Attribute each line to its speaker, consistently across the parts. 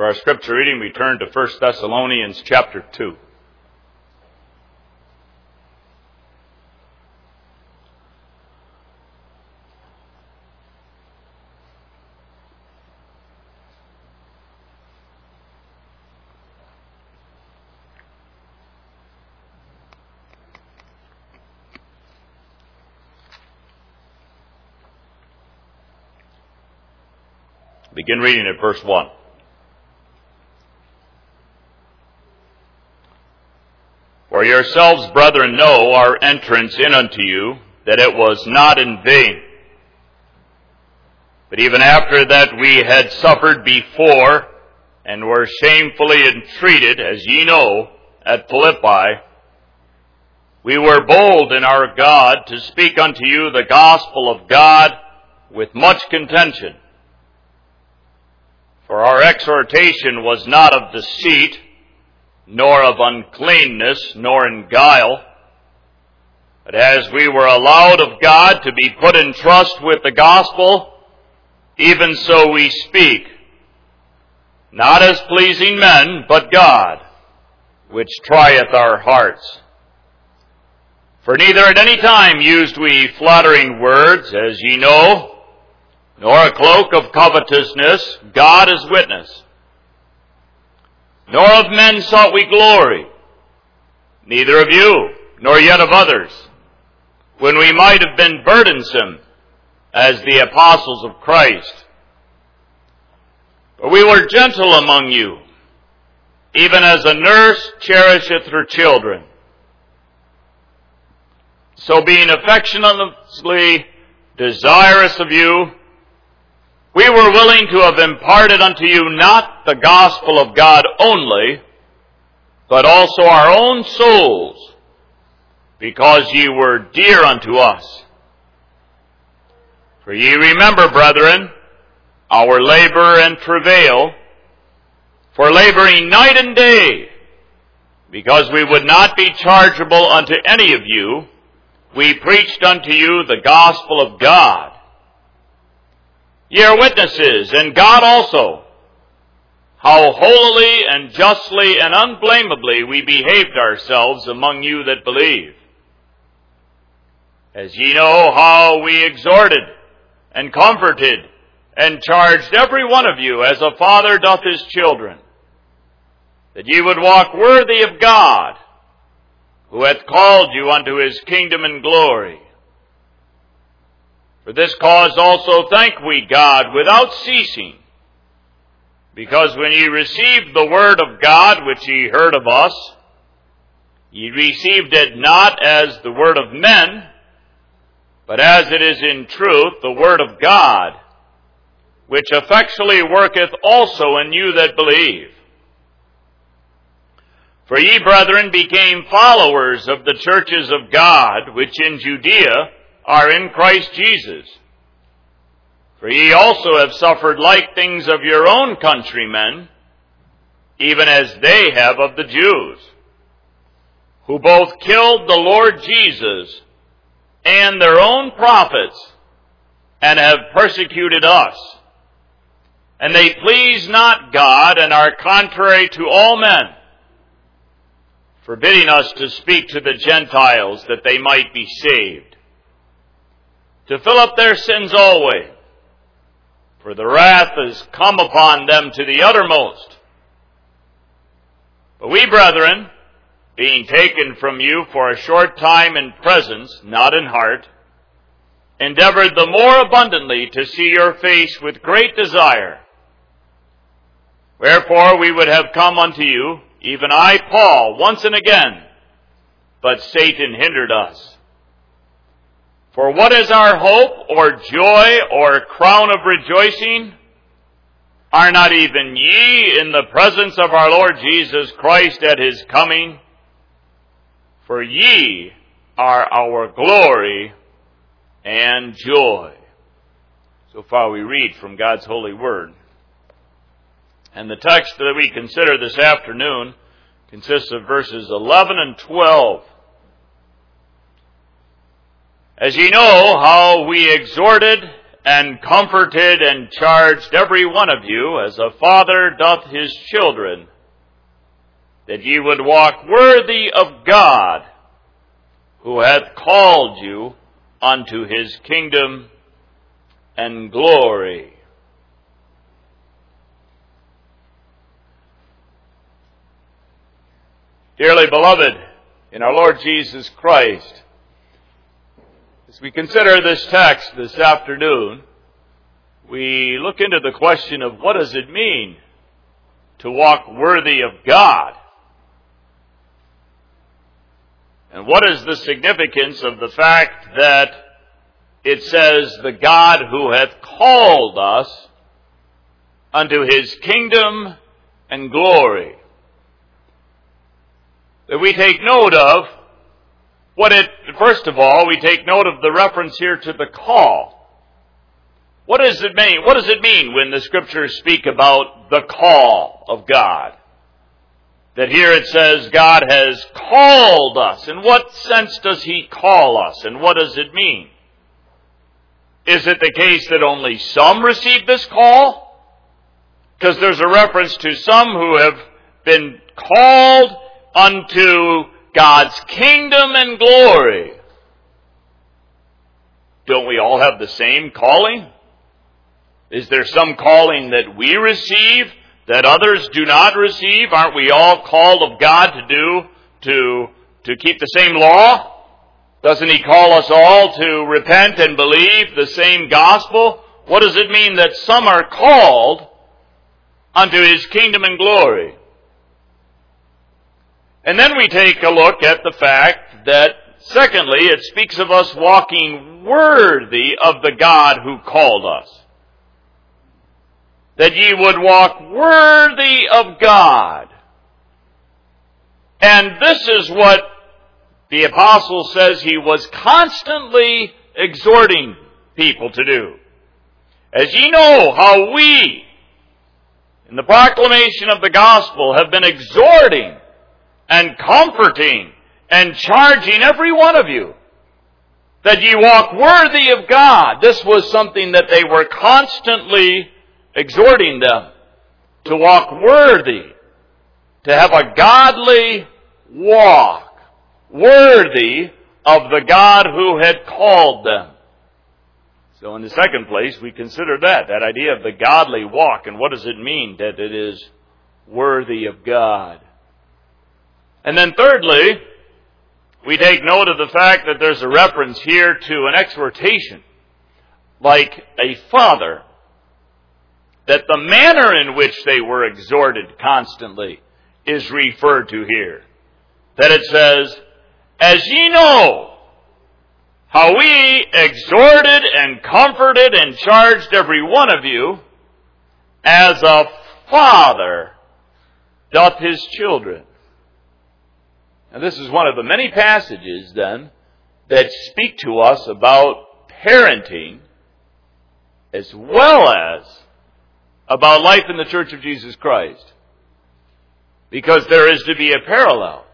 Speaker 1: For our scripture reading, we turn to 1 Thessalonians chapter 2. Begin reading at verse 1. For yourselves, brethren, know our entrance in unto you, that it was not in vain. But even after that we had suffered before, and were shamefully entreated, as ye know, at Philippi, we were bold in our God to speak unto you the gospel of God with much contention. For our exhortation was not of deceit, nor of uncleanness, nor in guile. But as we were allowed of God to be put in trust with the gospel, even so we speak, not as pleasing men, but God, which trieth our hearts. For neither at any time used we flattering words, as ye know, nor a cloak of covetousness, God is witness. Nor of men sought we glory, neither of you, nor yet of others, when we might have been burdensome as the apostles of Christ. But we were gentle among you, even as a nurse cherisheth her children. So being affectionately desirous of you, we were willing to have imparted unto you not the gospel of God only, but also our own souls, because ye were dear unto us. For ye remember, brethren, our labor and travail, for laboring night and day, because we would not be chargeable unto any of you, we preached unto you the gospel of God. Ye are witnesses, and God also, how holily and justly and unblameably we behaved ourselves among you that believe. As ye know how we exhorted and comforted and charged every one of you as a father doth his children, that ye would walk worthy of God, who hath called you unto his kingdom and glory. For this cause also thank we God without ceasing, because when ye received the word of God which ye heard of us, ye received it not as the word of men, but as it is in truth the word of God, which effectually worketh also in you that believe. For ye, brethren, became followers of the churches of God, which in Judea are in Christ Jesus. For ye also have suffered like things of your own countrymen, even as they have of the Jews, who both killed the Lord Jesus and their own prophets, and have persecuted us. And they please not God, and are contrary to all men, forbidding us to speak to the Gentiles that they might be saved, to fill up their sins always, for the wrath is come upon them to the uttermost. But we, brethren, being taken from you for a short time in presence, not in heart, endeavored the more abundantly to see your face with great desire. Wherefore we would have come unto you, even I, Paul, once and again, but Satan hindered us. For what is our hope, or joy, or crown of rejoicing? Are not even ye in the presence of our Lord Jesus Christ at his coming? For ye are our glory and joy. So far we read from God's holy word. And the text that we consider this afternoon consists of verses 11 and 12. As ye know how we exhorted and comforted and charged every one of you, as a father doth his children, that ye would walk worthy of God, who hath called you unto his kingdom and glory. Dearly beloved in our Lord Jesus Christ, as we consider this text this afternoon, we look into the question of what does it mean to walk worthy of God? And what is the significance of the fact that it says, the God who hath called us unto his kingdom and glory? That we take note of first of all, we take note of the reference here to the call. What does it mean? What does it mean when the Scriptures speak about the call of God? That here it says God has called us. In what sense does he call us? And what does it mean? Is it the case that only some receive this call? Because there's a reference to some who have been called unto God's kingdom and glory. Don't we all have the same calling? Is there some calling that we receive that others do not receive? Aren't we all called of God to keep the same law? Doesn't he call us all to repent and believe the same gospel? What does it mean that some are called unto his kingdom and glory? And then we take a look at the fact that, secondly, it speaks of us walking worthy of the God who called us. That ye would walk worthy of God. And this is what the apostle says he was constantly exhorting people to do. As ye know how we, in the proclamation of the gospel, have been exhorting and comforting and charging every one of you, that ye walk worthy of God. This was something that they were constantly exhorting them to walk worthy, to have a godly walk, worthy of the God who had called them. So in the second place, we consider that idea of the godly walk, and what does it mean that it is worthy of God? And then thirdly, we take note of the fact that there's a reference here to an exhortation, like a father, that the manner in which they were exhorted constantly is referred to here. That it says, as ye know how we exhorted and comforted and charged every one of you, as a father doth his children. And this is one of the many passages, then, that speak to us about parenting as well as about life in the Church of Jesus Christ. Because there is to be a parallel.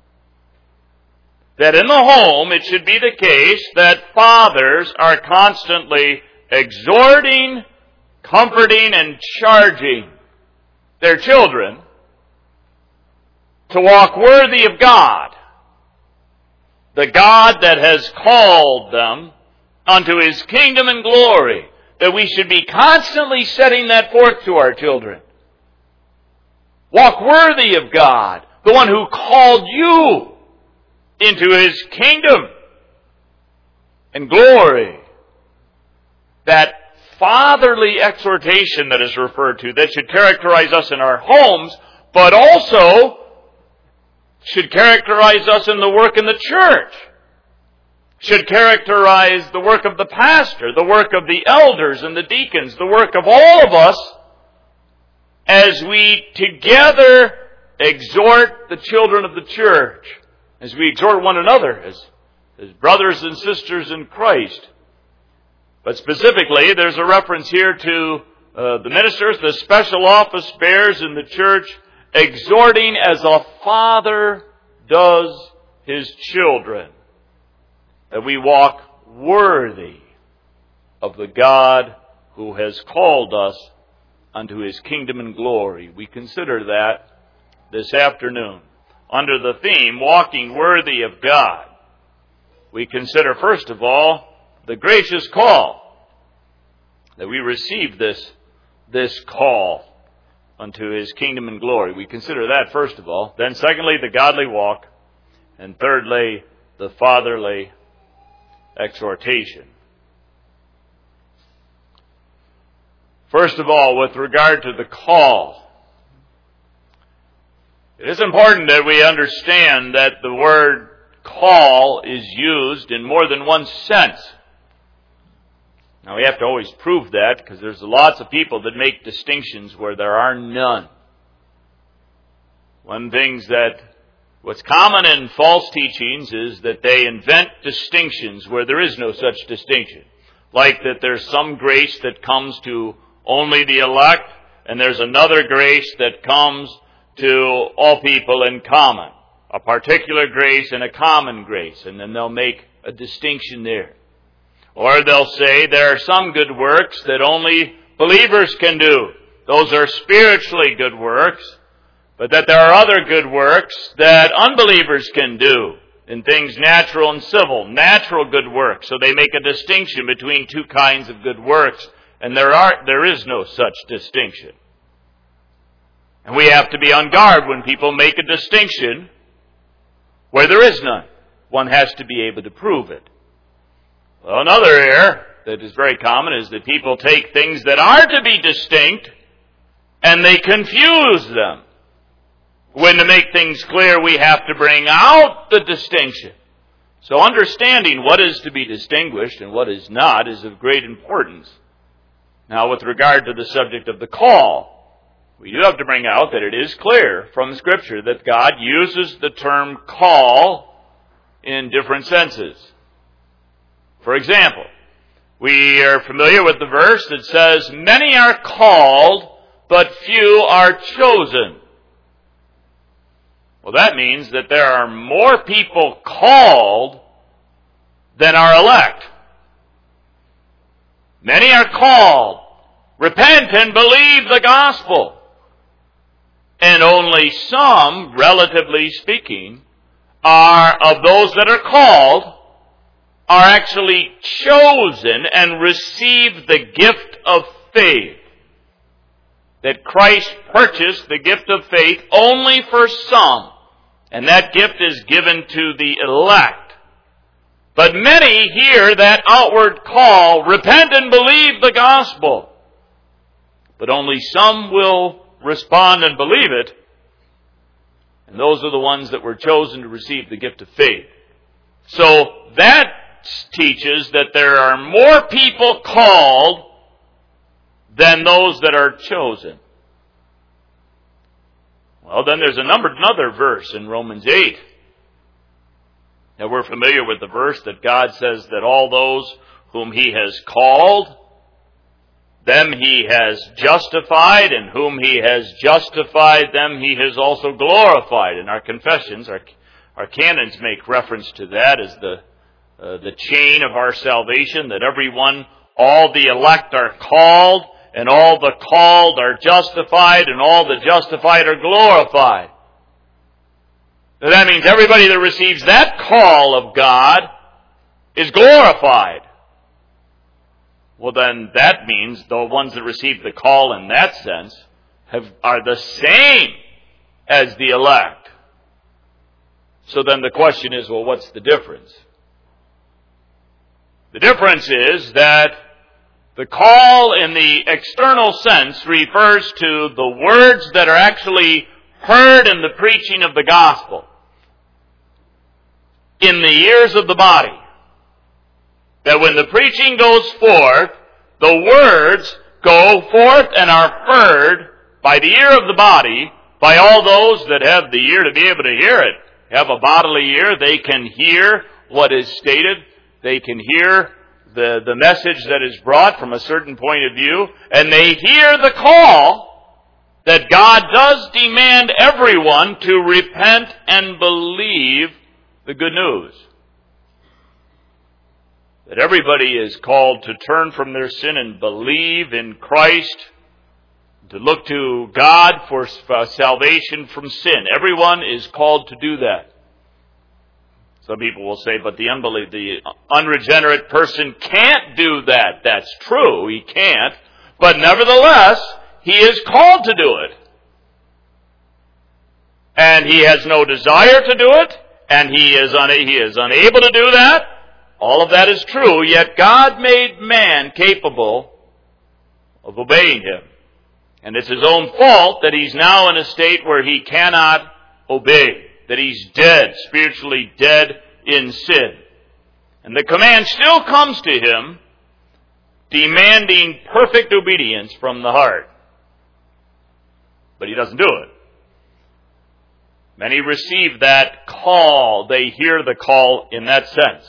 Speaker 1: That in the home, it should be the case that fathers are constantly exhorting, comforting, and charging their children to walk worthy of God, the God that has called them unto his kingdom and glory, that we should be constantly setting that forth to our children. Walk worthy of God, the one who called you into his kingdom and glory. That fatherly exhortation that is referred to, that should characterize us in our homes, but also should characterize us in the work in the church, should characterize the work of the pastor, the work of the elders and the deacons, the work of all of us, as we together exhort the children of the church, as we exhort one another as brothers and sisters in Christ. But specifically, there's a reference here to the ministers, the special office bearers in the church, exhorting as a father does his children, that we walk worthy of the God who has called us unto His kingdom and glory. We consider that this afternoon under the theme, Walking Worthy of God. We consider, first of all, the gracious call, that we receive this call unto His kingdom and glory. We consider that, first of all. Then, secondly, the godly walk. And thirdly, the fatherly exhortation. First of all, with regard to the call, it is important that we understand that the word call is used in more than one sense. Now, we have to always prove that because there's lots of people that make distinctions where there are none. What's common in false teachings is that they invent distinctions where there is no such distinction. Like that there's some grace that comes to only the elect, and there's another grace that comes to all people in common. A particular grace and a common grace, and then they'll make a distinction there. Or they'll say there are some good works that only believers can do. Those are spiritually good works. But that there are other good works that unbelievers can do in things natural and civil, natural good works. So they make a distinction between two kinds of good works, and there is no such distinction. And we have to be on guard when people make a distinction where there is none. One has to be able to prove it. Well, another error that is very common is that people take things that are to be distinct and they confuse them. When to make things clear, we have to bring out the distinction. So understanding what is to be distinguished and what is not is of great importance. Now, with regard to the subject of the call, we do have to bring out that it is clear from Scripture that God uses the term call in different senses. For example, we are familiar with the verse that says, "Many are called, but few are chosen." Well, that means that there are more people called than are elect. Many are called. Repent and believe the gospel. And only some, relatively speaking, of those that are called, are actually chosen and receive the gift of faith. That Christ purchased the gift of faith only for some. And that gift is given to the elect. But many hear that outward call, repent and believe the gospel. But only some will respond and believe it. And those are the ones that were chosen to receive the gift of faith. So that teaches that there are more people called than those that are chosen. Well, then there's another verse in Romans 8. Now we're familiar with the verse that God says that all those whom He has called, them He has justified, and whom He has justified, them He has also glorified. In our confessions, our canons make reference to that as the chain of our salvation, that everyone, all the elect are called, and all the called are justified, and all the justified are glorified. That means everybody that receives that call of God is glorified. Well, then that means the ones that receive the call in that sense are the same as the elect. So then the question is, well, what's the difference? The difference is that the call in the external sense refers to the words that are actually heard in the preaching of the gospel in the ears of the body. That when the preaching goes forth, the words go forth and are heard by the ear of the body, by all those that have the ear to be able to hear it. Have a bodily ear, they can hear what is stated. They can hear the message that is brought from a certain point of view, and they hear the call that God does demand everyone to repent and believe the good news. that everybody is called to turn from their sin and believe in Christ, to look to God for salvation from sin. Everyone is called to do that. Some people will say, but the unregenerate person can't do that. That's true, he can't. But nevertheless, he is called to do it. And he has no desire to do it, and he is unable to do that. All of that is true, yet God made man capable of obeying him. And it's his own fault that he's now in a state where he cannot obey, that he's dead, spiritually dead in sin. And the command still comes to him, demanding perfect obedience from the heart. But he doesn't do it. Many receive that call. They hear the call in that sense.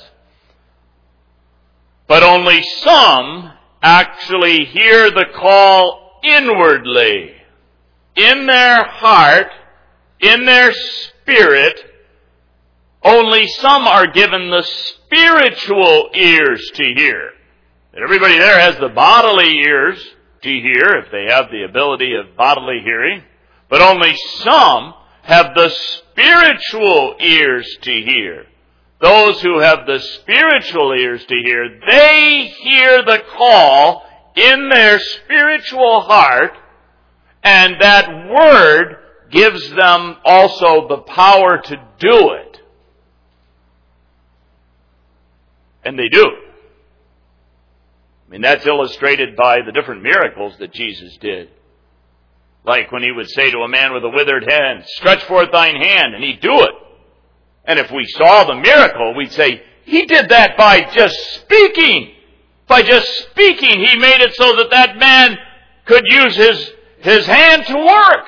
Speaker 1: But only some actually hear the call inwardly, in their heart, in their spirit. Only some are given the spiritual ears to hear. Everybody there has the bodily ears to hear, if they have the ability of bodily hearing. But only some have the spiritual ears to hear. Those who have the spiritual ears to hear, they hear the call in their spiritual heart, and that word gives them also the power to do it. And they do. I mean, that's illustrated by the different miracles that Jesus did. Like when he would say to a man with a withered hand, stretch forth thine hand, and he'd do it. And if we saw the miracle, we'd say, he did that by just speaking. By just speaking, he made it so that that man could use his hand to work.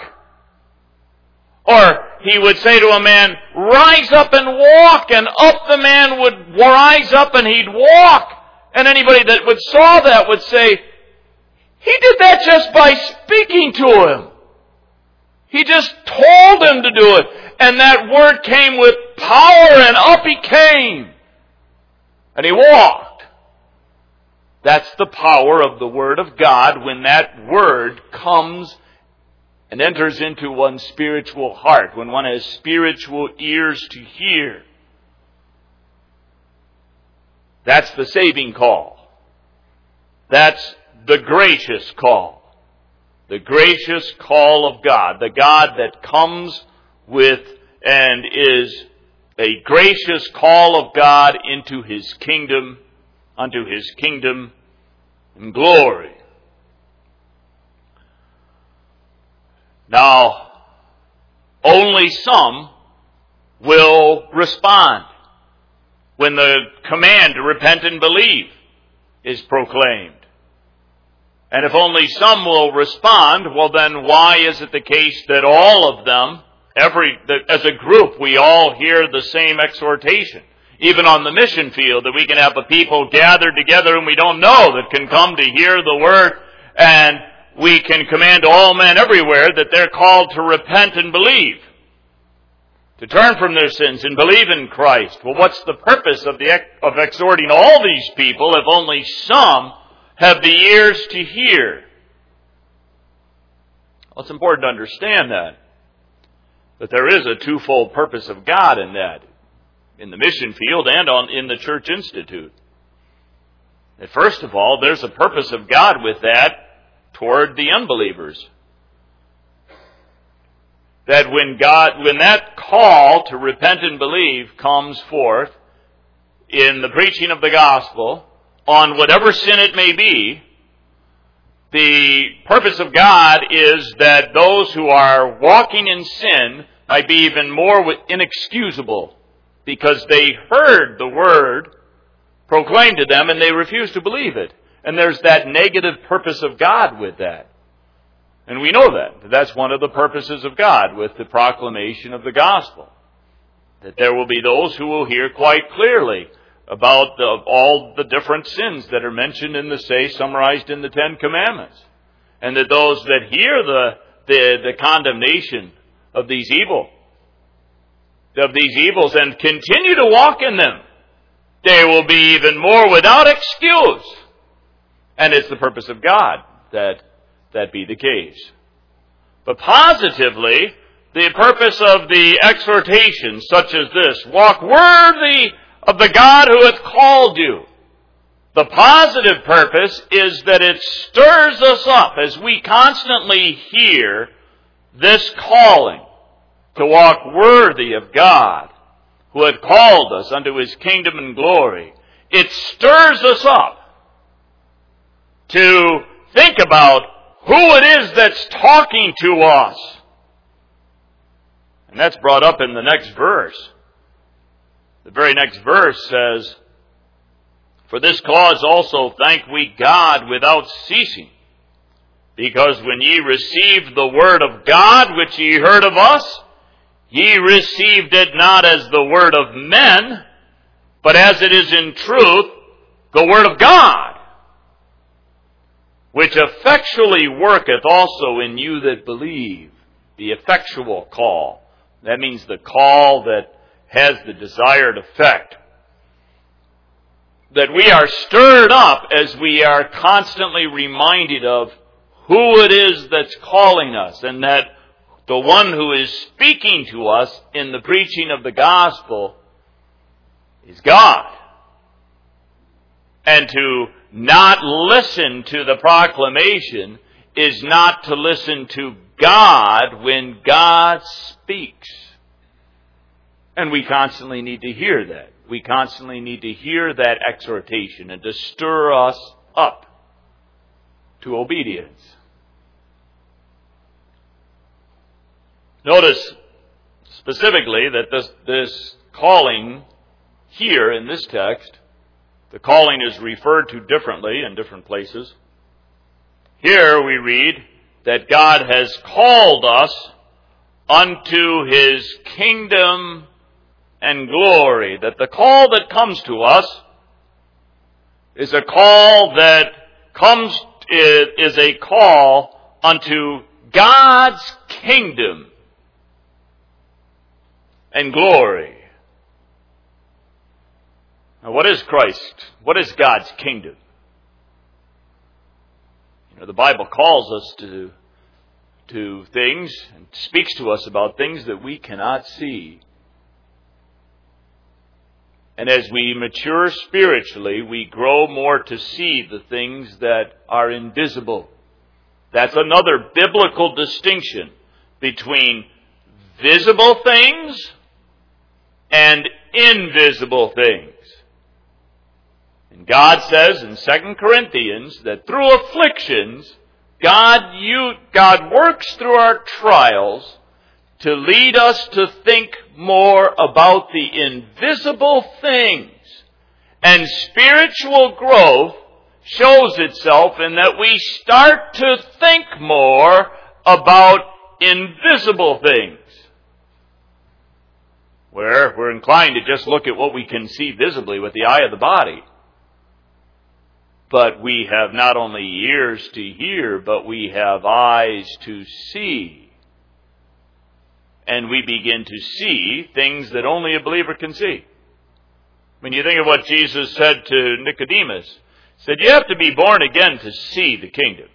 Speaker 1: Or he would say to a man, rise up and walk, and up the man would rise up and he'd walk. And anybody that saw that would say, he did that just by speaking to him. He just told him to do it. And that word came with power, and up he came. And he walked. That's the power of the Word of God when that Word comes and enters into one's spiritual heart, when one has spiritual ears to hear. That's the saving call. That's the gracious call. The gracious call of God. The God that comes with and is a gracious call of God into His kingdom, unto His kingdom and glory. Now, only some will respond when the command to repent and believe is proclaimed. And if only some will respond, well then why is it the case that all of them, as a group, we all hear the same exhortation? Even on the mission field, that we can have a people gathered together whom we don't know that can come to hear the word, and we can command all men everywhere that they're called to repent and believe, to turn from their sins and believe in Christ. Well, what's the purpose of exhorting all these people if only some have the ears to hear? Well, it's important to understand that there is a twofold purpose of God in that, in the mission field and in the Church Institute. And first of all, there's a purpose of God with that toward the unbelievers. That when that call to repent and believe comes forth in the preaching of the gospel, on whatever sin it may be, the purpose of God is that those who are walking in sin might be even more inexcusable, because they heard the word proclaimed to them and they refused to believe it. And there's that negative purpose of God with that. And we know that. That's one of the purposes of God with the proclamation of the gospel. That there will be those who will hear quite clearly about all the different sins that are mentioned in summarized in the Ten Commandments. And that those that hear the condemnation of these evils and continue to walk in them, they will be even more without excuse. And it's the purpose of God that be the case. But positively, the purpose of the exhortation such as this, walk worthy of the God who hath called you. The positive purpose is that it stirs us up as we constantly hear this calling to walk worthy of God who hath called us unto His kingdom and glory. It stirs us up to think about who it is that's talking to us. And that's brought up in the next verse. The very next verse says, for this cause also thank we God without ceasing, because when ye received the word of God which ye heard of us, ye received it not as the word of men, but as it is in truth the word of God, which effectually worketh also in you that believe. The effectual call. That means the call that has the desired effect. That we are stirred up as we are constantly reminded of who it is that's calling us, and that the one who is speaking to us in the preaching of the gospel is God. And to not listen to the proclamation is not to listen to God when God speaks. And we constantly need to hear that. We constantly need to hear that exhortation and to stir us up to obedience. Notice specifically that this calling here in this text, the calling is referred to differently in different places. Here we read that God has called us unto His kingdom and glory. That the call that comes to us is a call that is a call unto God's kingdom and glory. Now, what is Christ? What is God's kingdom? The Bible calls us to things and speaks to us about things that we cannot see. And as we mature spiritually, we grow more to see the things that are invisible. That's another biblical distinction between visible things and invisible things. And God says in 2 Corinthians that through afflictions, God works through our trials to lead us to think more about the invisible things. And spiritual growth shows itself in that we start to think more about invisible things. Where we're inclined to just look at what we can see visibly with the eye of the body. But we have not only ears to hear, but we have eyes to see. And we begin to see things that only a believer can see. When you think of what Jesus said to Nicodemus, He said, you have to be born again to see the kingdom.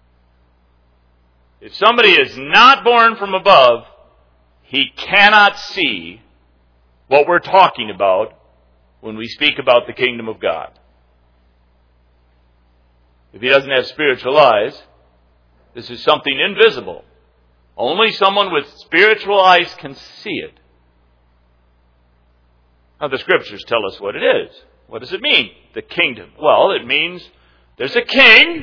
Speaker 1: If somebody is not born from above, he cannot see what we're talking about when we speak about the kingdom of God. If he doesn't have spiritual eyes, this is something invisible. Only someone with spiritual eyes can see it. Now, the Scriptures tell us what it is. What does it mean, the kingdom? Well, it means there's a king.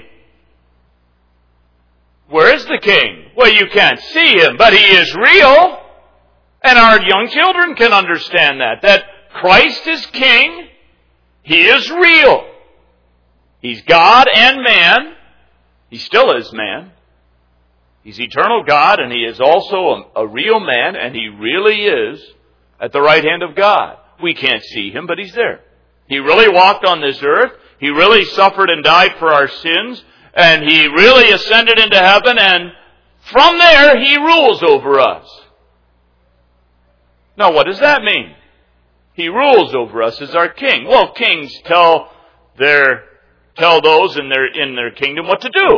Speaker 1: Where is the king? Well, you can't see him, but he is real. And our young children can understand that Christ is king. He is real. He's God and man. He still is man. He's eternal God, and He is also a real man, and He really is at the right hand of God. We can't see Him, but He's there. He really walked on this earth. He really suffered and died for our sins, and He really ascended into heaven, and from there He rules over us. Now, what does that mean? He rules over us as our king. Well, kings tell those in their kingdom what to do.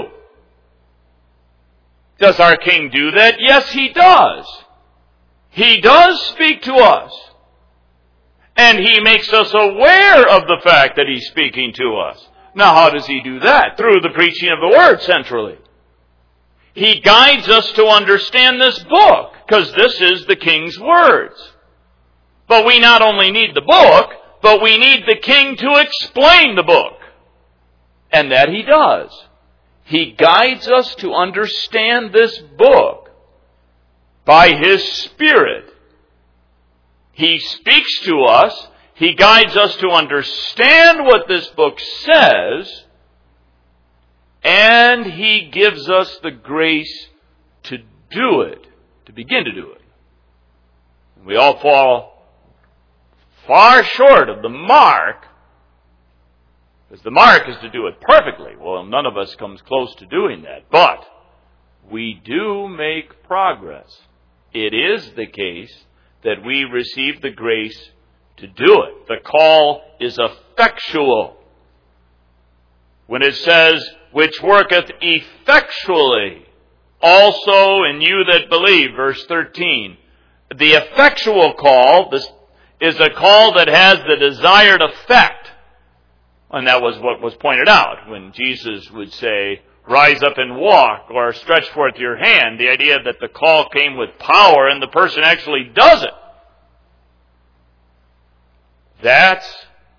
Speaker 1: Does our king do that? Yes, he does. He does speak to us. And he makes us aware of the fact that he's speaking to us. Now, how does he do that? Through the preaching of the Word, centrally. He guides us to understand this book, because this is the King's words. But we not only need the book, but we need the King to explain the book. And that he does. He guides us to understand this book by his Spirit. He speaks to us. He guides us to understand what this book says. And he gives us the grace to do it, to begin to do it. We all fall far short of the mark, because the mark is to do it perfectly. Well, none of us comes close to doing that. But we do make progress. It is the case that we receive the grace to do it. The call is effectual. When it says, which worketh effectually also in you that believe, verse 13. The effectual call is a call that has the desired effect. And that was what was pointed out when Jesus would say, rise up and walk, or stretch forth your hand. The idea that the call came with power and the person actually does it. That's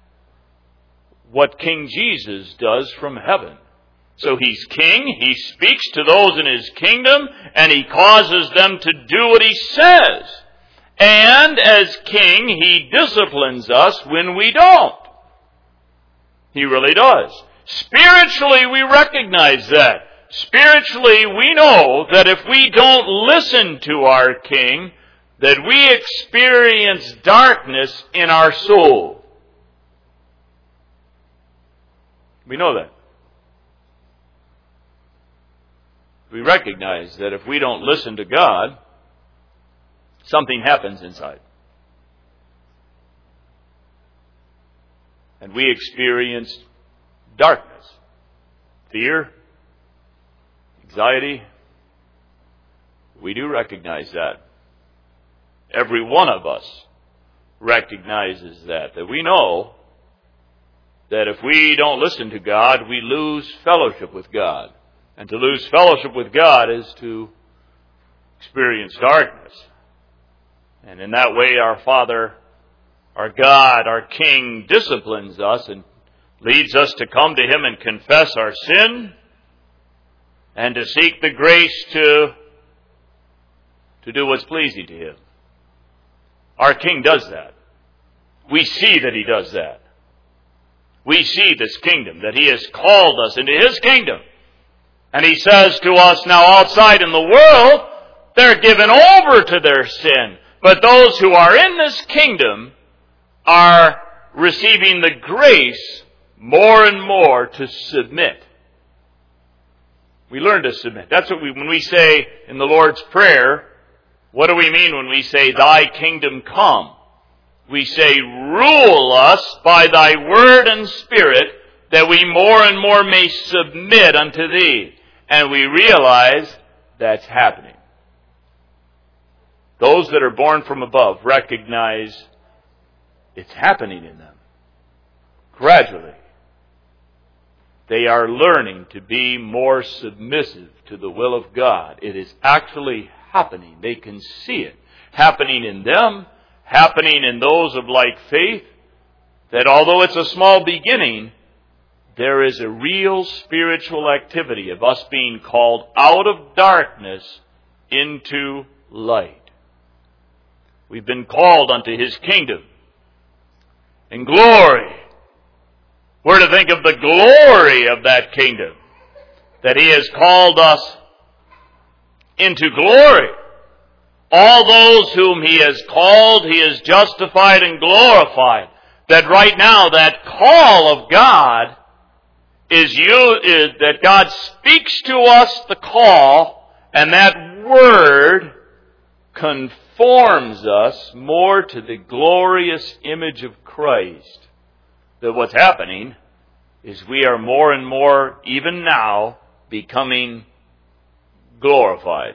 Speaker 1: what King Jesus does from heaven. So he's king, he speaks to those in his kingdom, and he causes them to do what he says. And as king, he disciplines us when we don't. He really does. Spiritually, we recognize that. Spiritually, we know that if we don't listen to our king, that we experience darkness in our soul. We know that. We recognize that if we don't listen to God, something happens inside. And we experience darkness, fear, anxiety. We do recognize that. Every one of us recognizes that we know that if we don't listen to God, we lose fellowship with God. And to lose fellowship with God is to experience darkness. And in that way, our Father, our God, our King disciplines us and leads us to come to Him and confess our sin and to seek the grace to do what's pleasing to Him. Our King does that. We see that He does that. We see this kingdom, that He has called us into His kingdom. And He says to us now outside in the world, they're given over to their sin. But those who are in this kingdom are receiving the grace more and more to submit. We learn to submit. That's what when we say in the Lord's Prayer, what do we mean when we say, Thy kingdom come? We say, rule us by Thy word and spirit, that we more and more may submit unto Thee. And we realize that's happening. Those that are born from above recognize it's happening in them. Gradually. They are learning to be more submissive to the will of God. It is actually happening. They can see it happening in them, happening in those of like faith, that although it's a small beginning, there is a real spiritual activity of us being called out of darkness into light. We've been called unto His kingdom and glory. We're to think of the glory of that kingdom, that He has called us into glory. All those whom He has called, He has justified and glorified. That right now, that call of God is that God speaks to us the call, and that word conforms us more to the glorious image of Christ. That what's happening is we are more and more, even now, becoming glorified.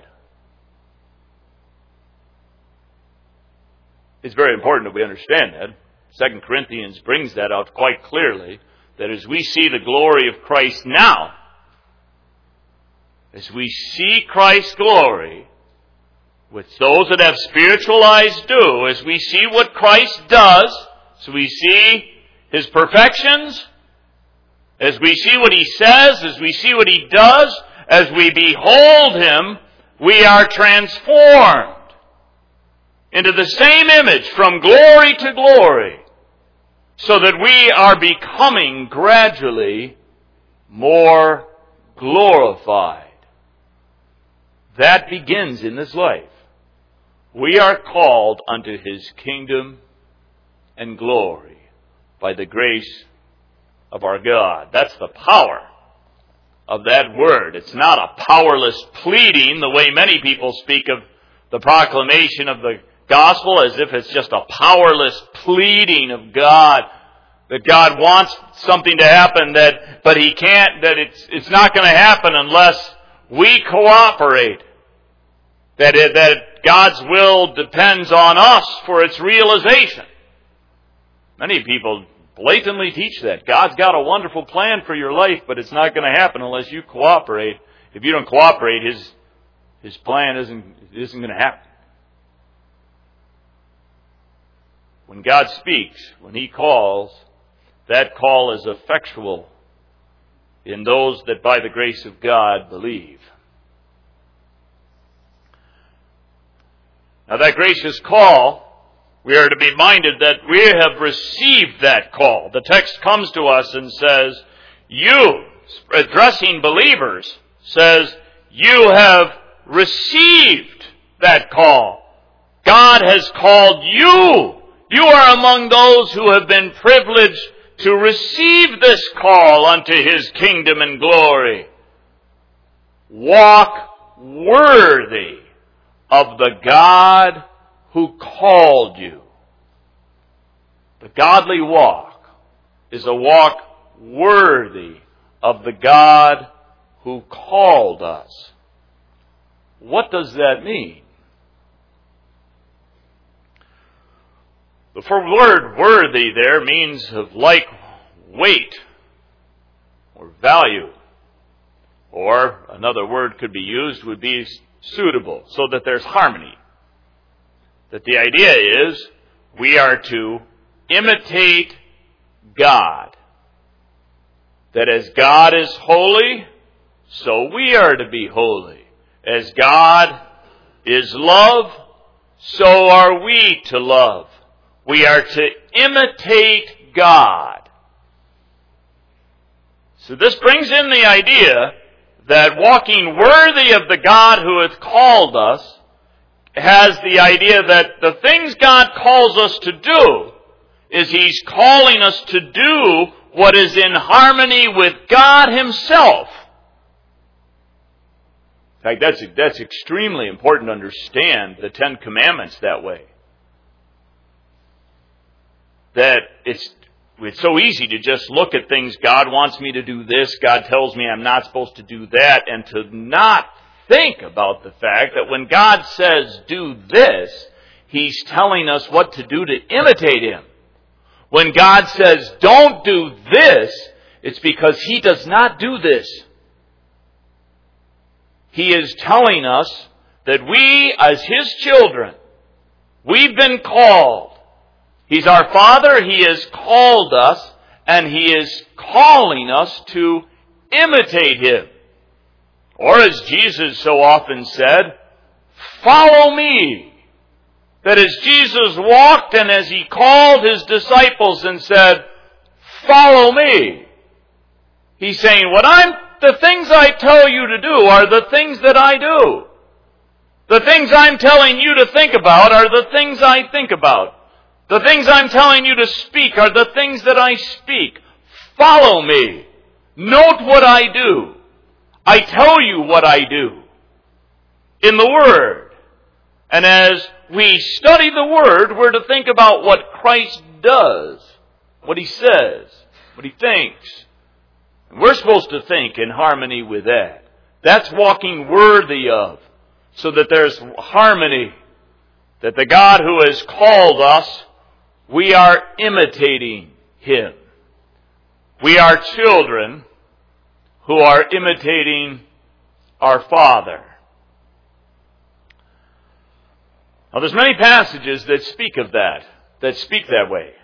Speaker 1: It's very important that we understand that. 2 Corinthians brings that out quite clearly, that as we see the glory of Christ now, as we see Christ's glory, which those that have spiritual eyes do, as we see what Christ does, so we see His perfections, as we see what He says, as we see what He does, as we behold Him, we are transformed into the same image from glory to glory, so that we are becoming gradually more glorified. That begins in this life. We are called unto His kingdom and glory by the grace of our God. That's the power of that word. It's not a powerless pleading the way many people speak of the proclamation of the gospel, as if it's just a powerless pleading of God, that God wants something to happen, but He can't, that it's not going to happen unless we cooperate. That God's will depends on us for its realization. Many people blatantly teach that. God's got a wonderful plan for your life, but it's not going to happen unless you cooperate. If you don't cooperate, His plan isn't going to happen. When God speaks, when He calls, that call is effectual in those that by the grace of God believe. Now that gracious call, we are to be minded that we have received that call. The text comes to us and says, you, addressing believers, says, you have received that call. God has called you. You are among those who have been privileged to receive this call unto His kingdom and glory. Walk worthy of the God who called you. The godly walk is a walk worthy of the God who called us. What does that mean? The word worthy there means of like weight or value. Or another word could be used would be suitable, so that there's harmony. That the idea is we are to imitate God. That as God is holy, so we are to be holy. As God is love, so are we to love. We are to imitate God. So this brings in the idea that walking worthy of the God who hath called us has the idea that the things God calls us to do is He's calling us to do what is in harmony with God Himself. In fact, that's extremely important to understand the Ten Commandments that way. That it's so easy to just look at things, God wants me to do this, God tells me I'm not supposed to do that, and to not think about the fact that when God says do this, He's telling us what to do to imitate Him. When God says don't do this, it's because He does not do this. He is telling us that we, as His children, we've been called. He's our Father, He has called us, and He is calling us to imitate Him. Or as Jesus so often said, follow me. That as Jesus walked and as He called His disciples and said, follow me, He's saying, the things I tell you to do are the things that I do. The things I'm telling you to think about are the things I think about. The things I'm telling you to speak are the things that I speak. Follow me. Note what I do. I tell you what I do in the Word. And as we study the Word, we're to think about what Christ does, what He says, what He thinks. And we're supposed to think in harmony with that. That's walking worthy of, so that there's harmony, that the God who has called us, we are imitating Him. We are children who are imitating our Father. Now there's many passages that speak of that speak that way.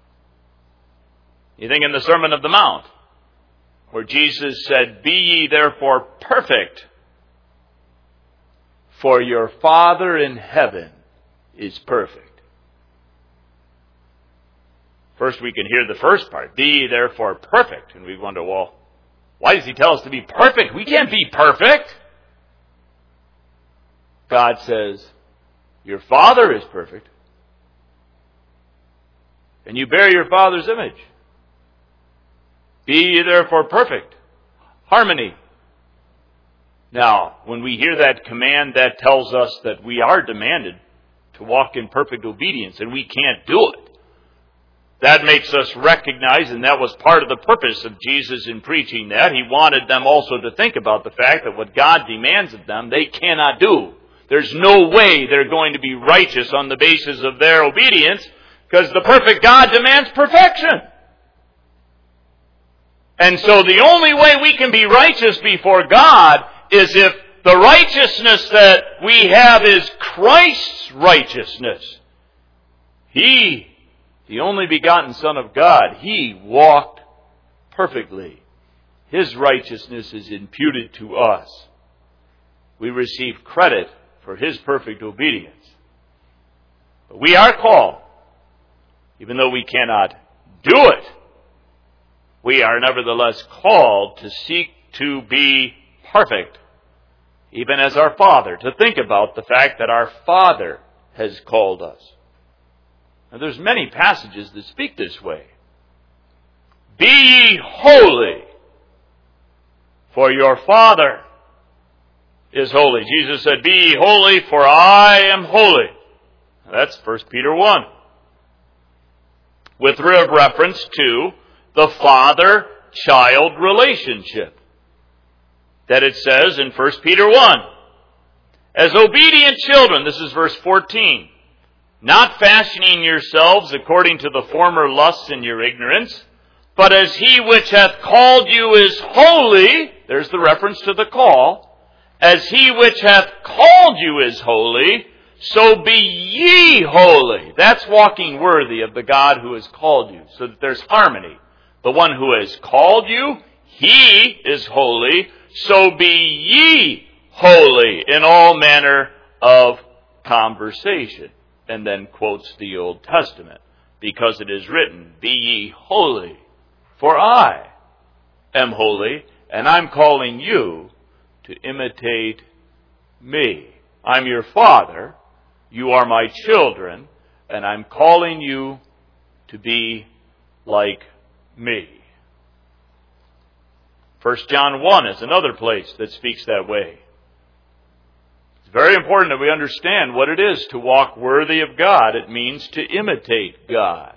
Speaker 1: You think in the Sermon of the Mount, where Jesus said, "Be ye therefore perfect, for your Father in heaven is perfect." First we can hear the first part, "Be ye therefore perfect," and we wonder, well, why does He tell us to be perfect? We can't be perfect. God says, your Father is perfect, and you bear your Father's image. Be ye therefore perfect. Harmony. Now, when we hear that command, that tells us that we are demanded to walk in perfect obedience, and we can't do it. That makes us recognize, and that was part of the purpose of Jesus in preaching that. He wanted them also to think about the fact that what God demands of them, they cannot do. There's no way they're going to be righteous on the basis of their obedience, because the perfect God demands perfection. And so the only way we can be righteous before God is if the righteousness that we have is Christ's righteousness. He, the only begotten Son of God, He walked perfectly. His righteousness is imputed to us. We receive credit for His perfect obedience. But we are called, even though we cannot do it, we are nevertheless called to seek to be perfect, even as our Father, to think about the fact that our Father has called us. Now there's many passages that speak this way. Be ye holy, for your Father is holy. Jesus said, "Be ye holy, for I am holy." That's 1 Peter 1. With reference to the father-child relationship. That it says in 1 Peter 1, "As obedient children," this is verse 14, "not fashioning yourselves according to the former lusts in your ignorance, but as He which hath called you is holy," there's the reference to the call, "as He which hath called you is holy, so be ye holy." That's walking worthy of the God who has called you, so that there's harmony. The one who has called you, He is holy, so be ye holy in all manner of conversation. And then quotes the Old Testament, because it is written, "Be ye holy, for I am holy, and I'm calling you to imitate me. I'm your Father, you are my children, and I'm calling you to be like me." 1 John 1 is another place that speaks that way. It's very important that we understand what it is to walk worthy of God. It means to imitate God.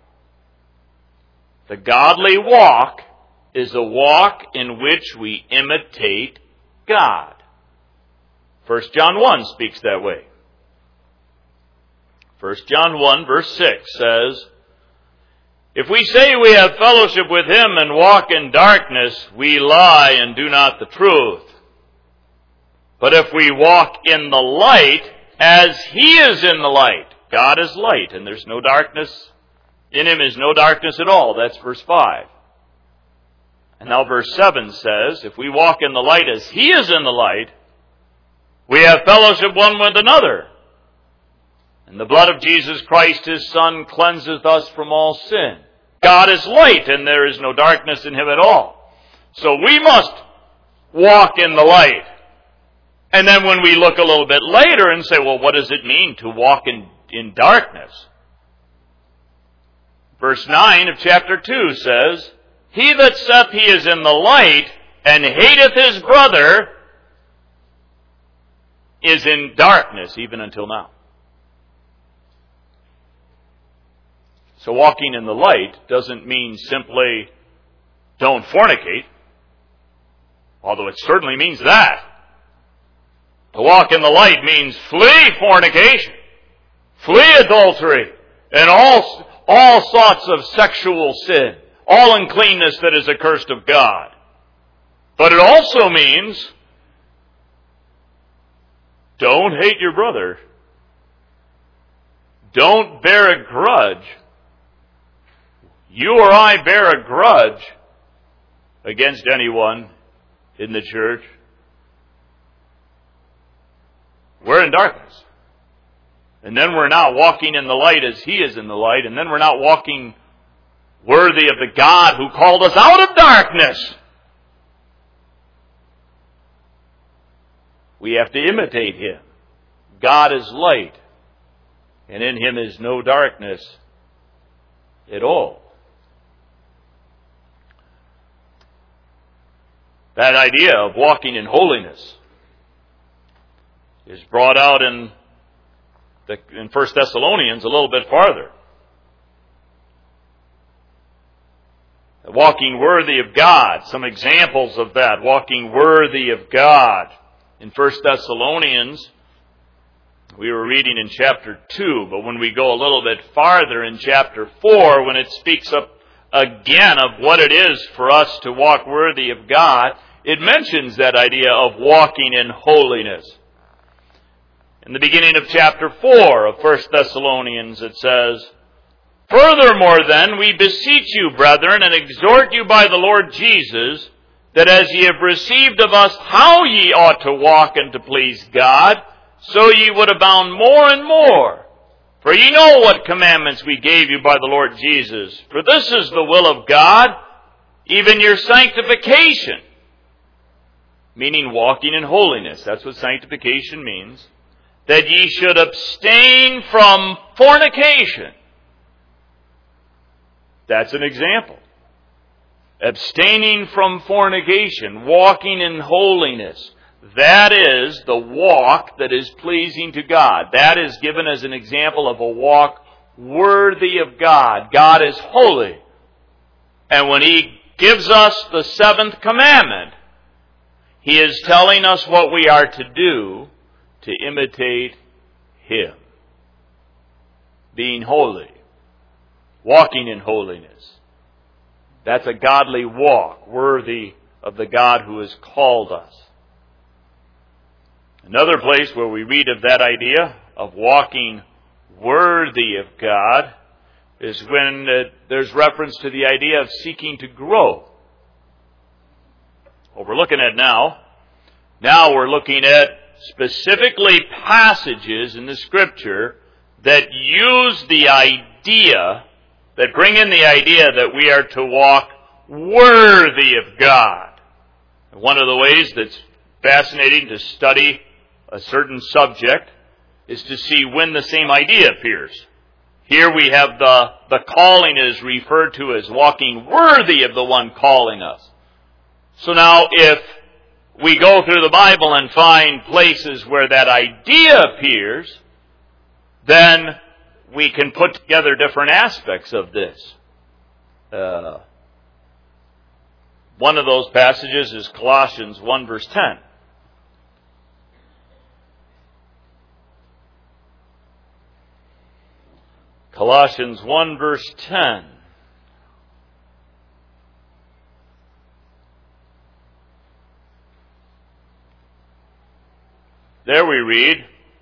Speaker 1: The godly walk is a walk in which we imitate God. 1 John 1 speaks that way. 1 John 1 verse 6 says, "If we say we have fellowship with Him and walk in darkness, we lie and do not the truth. But if we walk in the light, as He is in the light," God is light, and there's no darkness. In Him is no darkness at all. That's verse 5. And now verse 7 says, "If we walk in the light as He is in the light, we have fellowship one with another. And the blood of Jesus Christ, His Son, cleanseth us from all sin." God is light, and there is no darkness in Him at all. So we must walk in the light. And then when we look a little bit later and say, well, what does it mean to walk in darkness? Verse 9 of chapter 2 says, "He that saith he is in the light, and hateth his brother, is in darkness even until now. So walking in the light doesn't mean simply don't fornicate, although it certainly means that. To walk in the light means flee fornication, flee adultery, and all sorts of sexual sin, all uncleanness that is accursed of God. But it also means don't hate your brother. Don't bear a grudge. You or I bear a grudge against anyone in the church. We're in darkness. And then we're not walking in the light as He is in the light. And then we're not walking worthy of the God who called us out of darkness. We have to imitate Him. God is light, and in Him is no darkness at all. That idea of walking in holiness is brought out in 1 Thessalonians a little bit farther. Walking worthy of God. Some examples of that. Walking worthy of God. In 1 Thessalonians, we were reading in chapter 2, but when we go a little bit farther in chapter 4, when it speaks up again of what it is for us to walk worthy of God, it mentions that idea of walking in holiness. In the beginning of chapter 4 of 1 Thessalonians, it says, "Furthermore then, we beseech you, brethren, and exhort you by the Lord Jesus, that as ye have received of us how ye ought to walk and to please God, so ye would abound more and more. For ye know what commandments we gave you by the Lord Jesus. For this is the will of God, even your sanctification." Meaning walking in holiness. That's what sanctification means. "That ye should abstain from fornication." That's an example. Abstaining from fornication, walking in holiness. That is the walk that is pleasing to God. That is given as an example of a walk worthy of God. God is holy. And when He gives us the 7th commandment, He is telling us what we are to do to imitate Him. Being holy. Walking in holiness. That's a godly walk, worthy of the God who has called us. Another place where we read of that idea of walking worthy of God is when there's reference to the idea of seeking to grow. What we're looking at now we're looking at specifically passages in the Scripture that use the idea, that bring in the idea that we are to walk worthy of God. One of the ways that's fascinating to study a certain subject is to see when the same idea appears. Here we have the calling is referred to as walking worthy of the one calling us. So now if we go through the Bible and find places where that idea appears, then we can put together different aspects of this. One of those passages is Colossians 1 verse 10. Colossians 1 verse 10. There we read,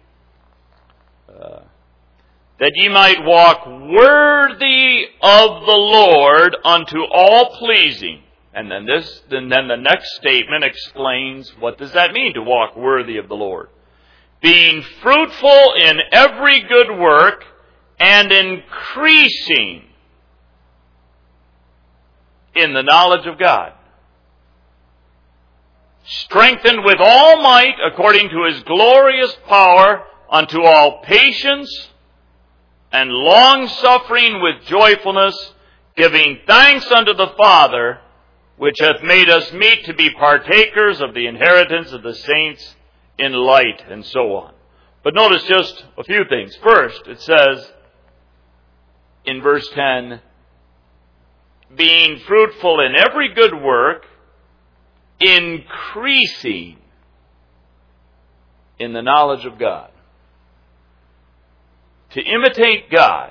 Speaker 1: that ye might walk worthy of the Lord unto all pleasing. And then the next statement explains what does that mean to walk worthy of the Lord. Being fruitful in every good work and increasing in the knowledge of God. Strengthened with all might according to His glorious power unto all patience and long-suffering with joyfulness, giving thanks unto the Father, which hath made us meet to be partakers of the inheritance of the saints in light, and so on. But notice just a few things. First, it says in verse 10, being fruitful in every good work, increasing in the knowledge of God. To imitate God,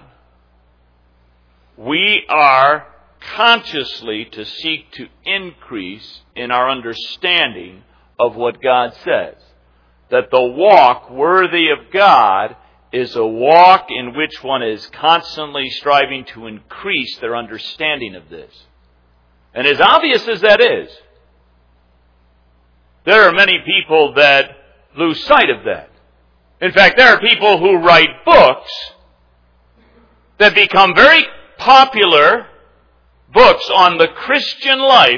Speaker 1: we are consciously to seek to increase in our understanding of what God says. That the walk worthy of God is a walk in which one is constantly striving to increase their understanding of this. And as obvious as that is, there are many people that lose sight of that. In fact, there are people who write books that become very popular books on the Christian life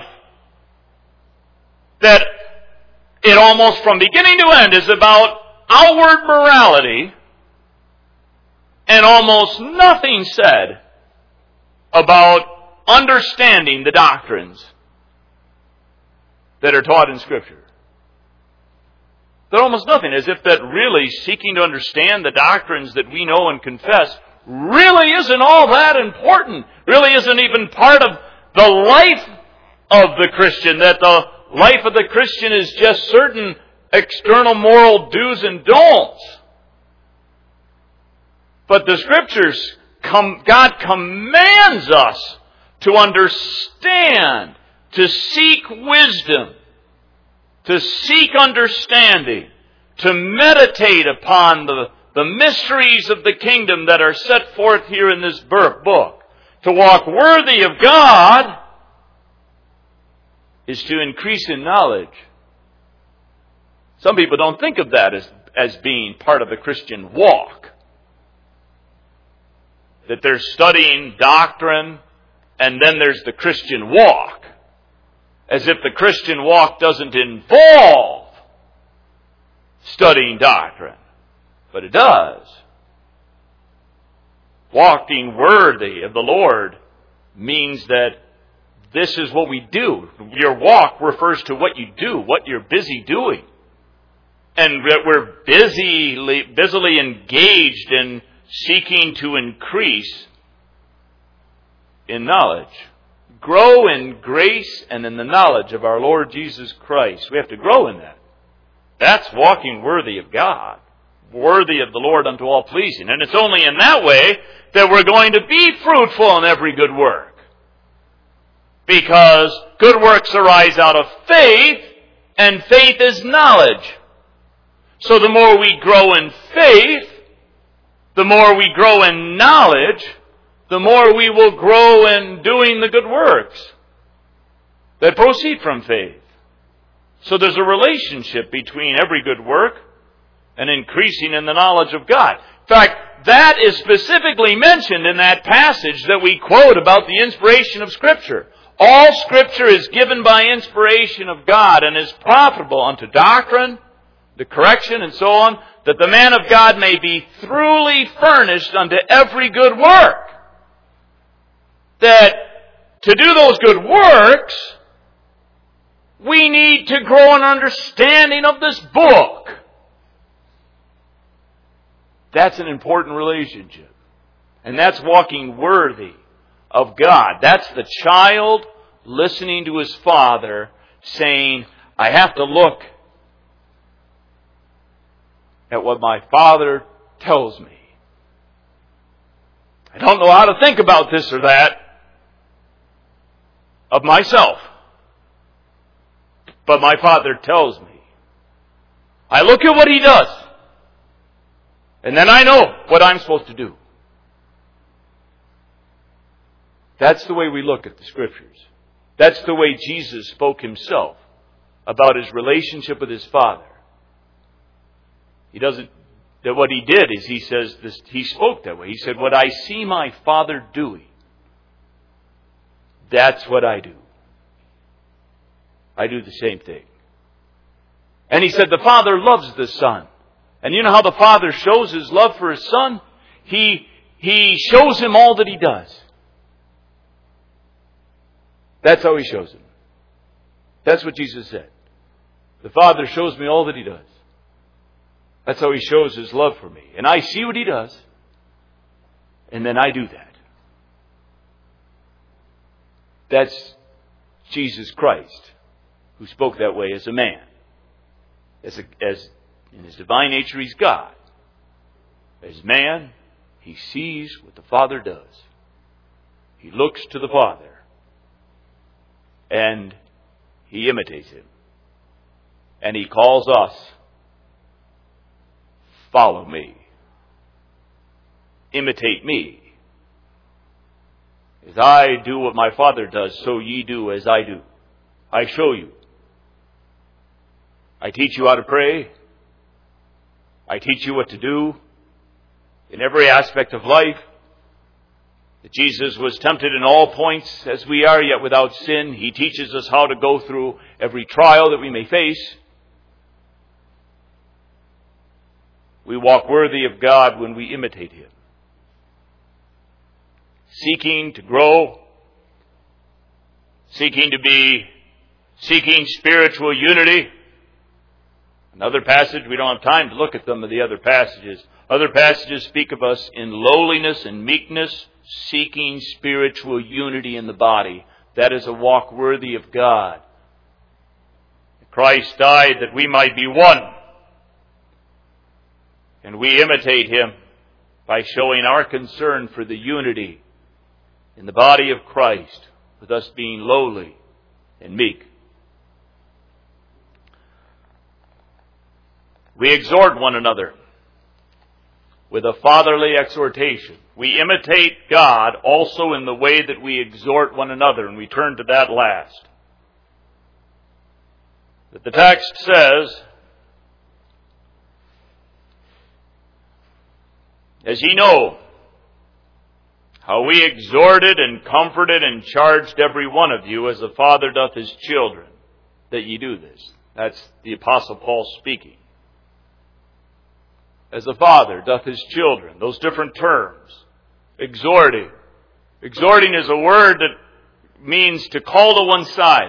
Speaker 1: that it almost from beginning to end is about outward morality and almost nothing said about understanding the doctrines that are taught in Scripture. There's almost nothing, as if that really seeking to understand the doctrines that we know and confess really isn't all that important, really isn't even part of the life of the Christian, that the life of the Christian is just certain external moral do's and don'ts. But the Scriptures, God commands us to understand, to seek wisdom, to seek understanding, to meditate upon the mysteries of the kingdom that are set forth here in this book. To walk worthy of God is to increase in knowledge. Some people don't think of that as being part of the Christian walk. That they're studying doctrine and then there's the Christian walk. As if the Christian walk doesn't involve studying doctrine. But it does. Walking worthy of the Lord means that this is what we do. Your walk refers to what you do, what you're busy doing. And that we're busily engaged in seeking to increase in knowledge. Grow in grace and in the knowledge of our Lord Jesus Christ. We have to grow in that. That's walking worthy of God. Worthy of the Lord unto all pleasing. And it's only in that way that we're going to be fruitful in every good work. Because good works arise out of faith, and faith is knowledge. So the more we grow in faith, the more we grow in knowledge, the more we will grow in doing the good works that proceed from faith. So there's a relationship between every good work and increasing in the knowledge of God. In fact, that is specifically mentioned in that passage that we quote about the inspiration of Scripture. All Scripture is given by inspiration of God and is profitable unto doctrine, the correction, and so on, that the man of God may be thoroughly furnished unto every good work. That to do those good works, we need to grow an understanding of this book. That's an important relationship. And that's walking worthy of God. That's the child listening to his father saying, I have to look at what my father tells me. I don't know how to think about this or that of myself. But my father tells me. I look at what he does. And then I know what I'm supposed to do. That's the way we look at the Scriptures. That's the way Jesus spoke himself about his relationship with his Father. He doesn't, that what he did is he says, this, he spoke that way. He said, what I see my Father doing, that's what I do. I do the same thing. And he said, the Father loves the Son. And you know how the Father shows his love for his Son? He shows him all that he does. That's how he shows him. That's what Jesus said. The Father shows me all that he does.
Speaker 2: That's how He shows His love for me. And I see what He does, and then I do that. That's Jesus Christ, who spoke that way as a man. As in His divine nature, He's God. As man, He sees what the Father does. He looks to the Father, and He imitates Him. And He calls us, follow me. Imitate me. As I do what my Father does, so ye do as I do. I show you. I teach you how to pray. I teach you what to do in every aspect of life. That Jesus was tempted in all points as we are, yet without sin. He teaches us how to go through every trial that we may face. We walk worthy of God when we imitate Him. Seeking to grow, seeking spiritual unity. Another passage, we don't have time to look at some of the other passages. Other passages speak of us in lowliness and meekness, seeking spiritual unity in the body. That is a walk worthy of God. Christ died that we might be one. And we imitate Him by showing our concern for the unity in the body of Christ, with us being lowly and meek. We exhort one another with a fatherly exhortation. We imitate God also in the way that we exhort one another, and we turn to that last. But the text says, as ye know, how we exhorted and comforted and charged every one of you as a father doth his children, that ye do this. That's the Apostle Paul speaking. As a father doth his children. Those different terms. Exhorting. Exhorting is a word that means to call to one side.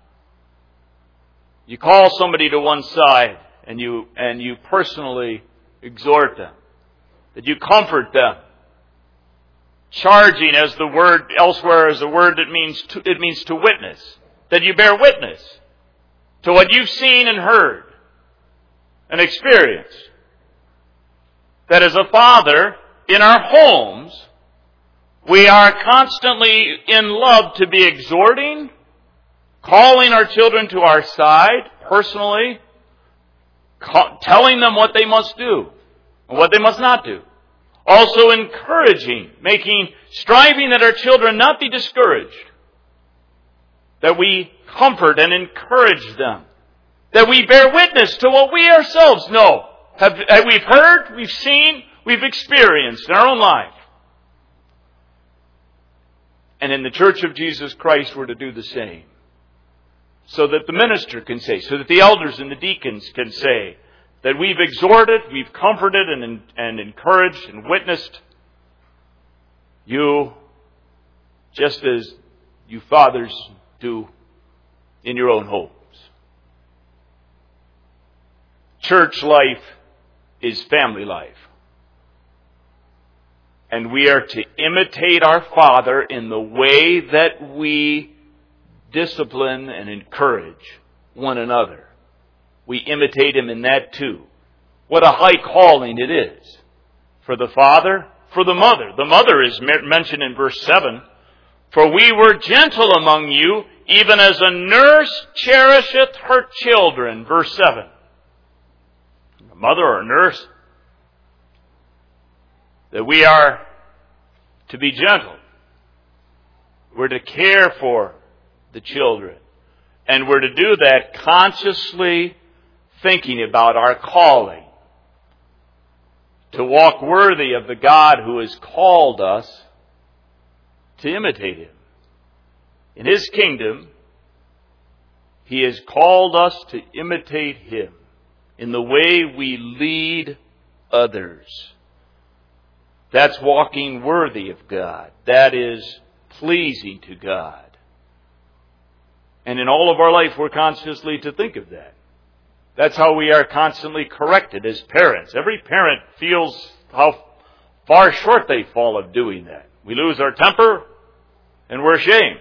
Speaker 2: You call somebody to one side and you personally exhort them. That you comfort them. Charging, as the word elsewhere, is a word that means to witness. That you bear witness to what you've seen and heard and experienced. That as a father, in our homes, we are constantly in love to be exhorting, calling our children to our side personally, telling them what they must do and what they must not do. Also encouraging, striving that our children not be discouraged. That we comfort and encourage them. That we bear witness to what we ourselves know. We've heard, we've seen, we've experienced in our own life. And in the Church of Jesus Christ, we're to do the same. So that the minister can say, so that the elders and the deacons can say, that we've exhorted, we've comforted and encouraged and witnessed you just as you fathers do in your own homes. Church life is family life. And we are to imitate our Father in the way that we discipline and encourage one another. We imitate Him in that too. What a high calling it is. For the father, for the mother. The mother is mentioned in verse 7. For we were gentle among you, even as a nurse cherisheth her children. Verse 7. A mother or a nurse. That we are to be gentle. We're to care for the children. And we're to do that consciously thinking about our calling to walk worthy of the God who has called us to imitate Him. In His kingdom, He has called us to imitate Him in the way we lead others. That's walking worthy of God. That is pleasing to God. And in all of our life, we're consciously to think of that. That's how we are constantly corrected as parents. Every parent feels how far short they fall of doing that. We lose our temper and we're ashamed.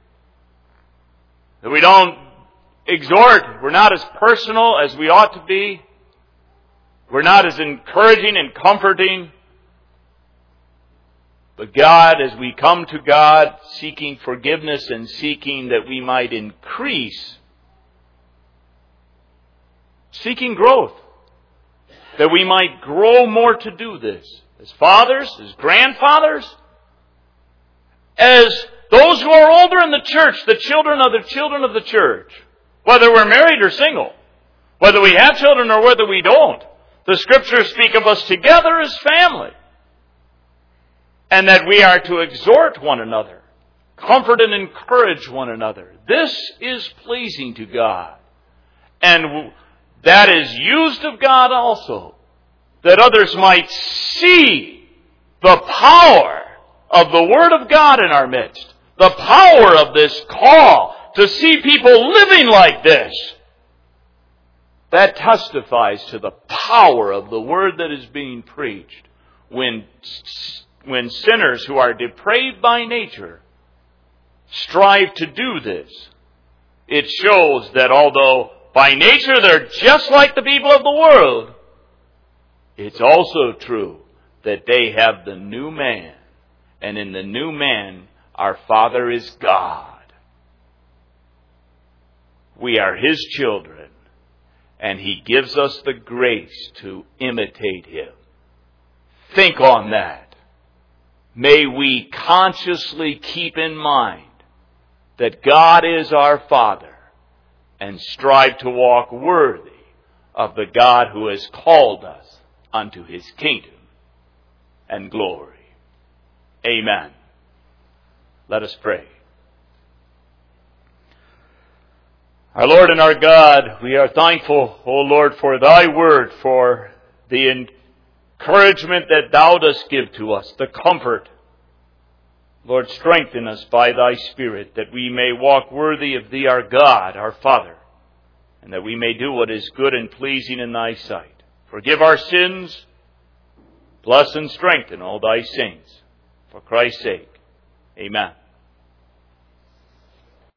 Speaker 2: That we don't exhort. We're not as personal as we ought to be. We're not as encouraging and comforting. But God, as we come to God seeking forgiveness and seeking that we might increase, seeking growth, that we might grow more to do this, as fathers, as grandfathers, as those who are older in the church, the children of the church, whether we're married or single, whether we have children or whether we don't. The Scriptures speak of us together as family. And that we are to exhort one another, comfort and encourage one another. This is pleasing to God. And that is used of God also, that others might see the power of the Word of God in our midst, the power of this call to see people living like this. That testifies to the power of the Word that is being preached when sinners who are depraved by nature strive to do this. It shows that although by nature they're just like the people of the world, it's also true that they have the new man. And in the new man, our Father is God. We are His children, and He gives us the grace to imitate Him. Think on that. May we consciously keep in mind that God is our Father and strive to walk worthy of the God who has called us unto His kingdom and glory. Amen. Let us pray. Our Lord and our God, we are thankful, O Lord, for Thy word, for the encouragement that Thou dost give to us, the comfort. Lord, strengthen us by Thy Spirit, that we may walk worthy of Thee, our God, our Father, and that we may do what is good and pleasing in Thy sight. Forgive our sins, bless and strengthen all Thy saints. For Christ's sake, amen.